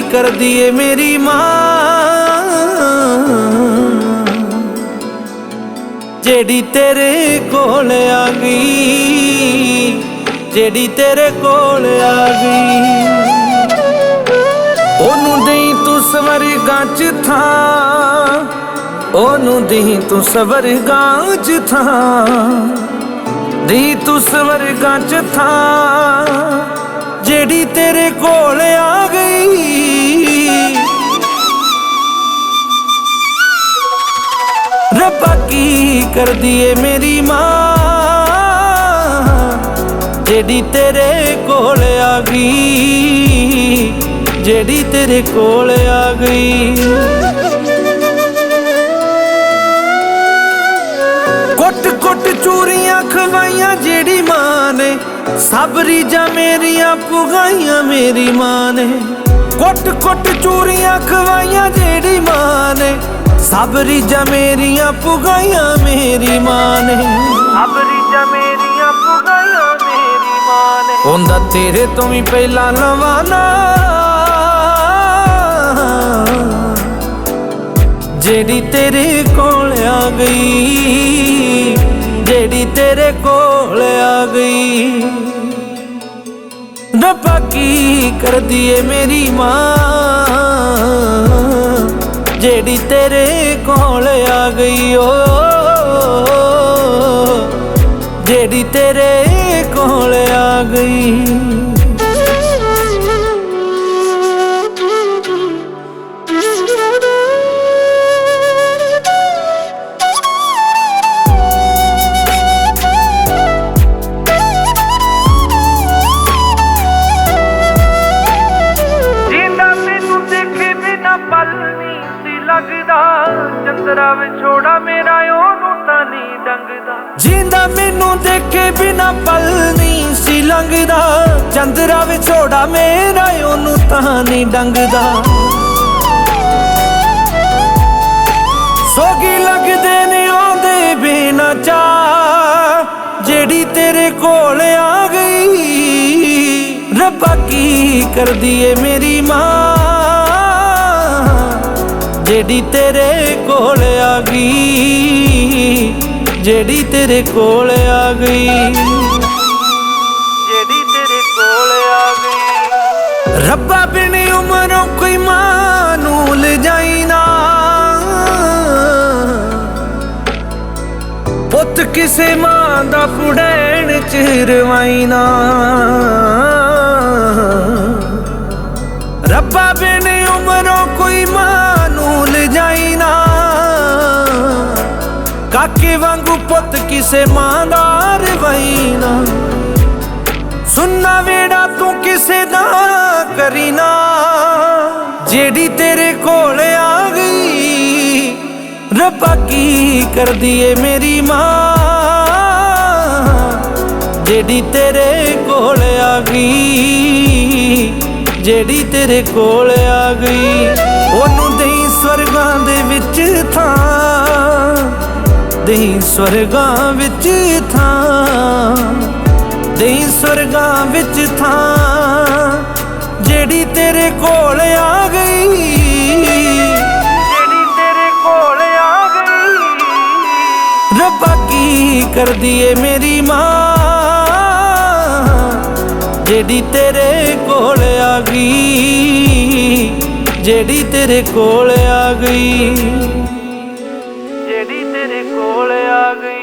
करदी ए मेरी मां जेड़ी तेरे कोल आ गई, जेड़ी तेरे कोल आ गई। ओनू देई तू स्वर्गां च थां, ओनू देई तू स्वर्गां च थां, दी तू स्वर्गां च थां जेड़ी तेरे कोल आ गई। रब्बा की करदी ए मेरी मां जेड़ी तेरे कोल आ गई, जेड़ी तेरे कोल आ गई। कुट कुट चूरियां खवाइयां जेड़ी मां ने, सब रीझां मेरियां पुगाइयां मेरी मां ने। कुट कुट चूरियां खवाइयां जेड़ी मां ने, सब रीझां मेरियां पुगाइयां मेरी मां ने। सब रीझां मेरियां पुगाइयां मेरी मां ने। हुंदा तेरे तो भी पहला लवाना जेड़ी तेरे कोल आ गई, जेड़ी तेरे कोल आ गई। रब्बा की करदी ए मेरी मां जेड़ी तेरे कोल आ गई। ओ जेड़ी तेरे कोल आ गई। लगदा चंद्रा विछोड़ा मेरा ओनू तां नहीं डंगदा। जींदा मैनू देखे बिना पल नहीं सी लंघदा, चंद्रा विछोड़ा मेरा ओनू तां नहीं डंगदा। सोगी लगदे ने आंदे बिना चा जेड़ी तेरे कोल आ गई। रब्बा की करदी ए मेरी मां जेड़ी तेरे कोल आ गई, जेड़ी तेरे कोल आ गई, जेड़ी तेरे कोल आ गई। रब्बा बिन उमरों कोई मानूल जाई ना, पुत किसे मां दा पुड़ैन च रवाई ना। रब्बा बिन उमरों कोई मानूल जाई ना, काके वांगू पुत किसे मां दा रवाई ना। सुनना वेड़ा तू किसे दा करी ना जेड़ी तेरे कोल आ गई। रब्बा की करदी ए मेरी मां जेड़ी तेरे कोल आ गई, जेड़ी तेरे कोल आ गई। ओनू देई स्वर्गां दे विच थां, देई स्वर्गां विच थां, देई स्वर्गां विच थां जेड़ी तेरे कोल आ गई, जेड़ी तेरे कोल आ गई। रब्बा की करदी ए मेरी मां जेड़ी तेरे कोल आ गई, जेड़ी तेरे कोल आ गई, जेड़ी तेरे कोल आ गई।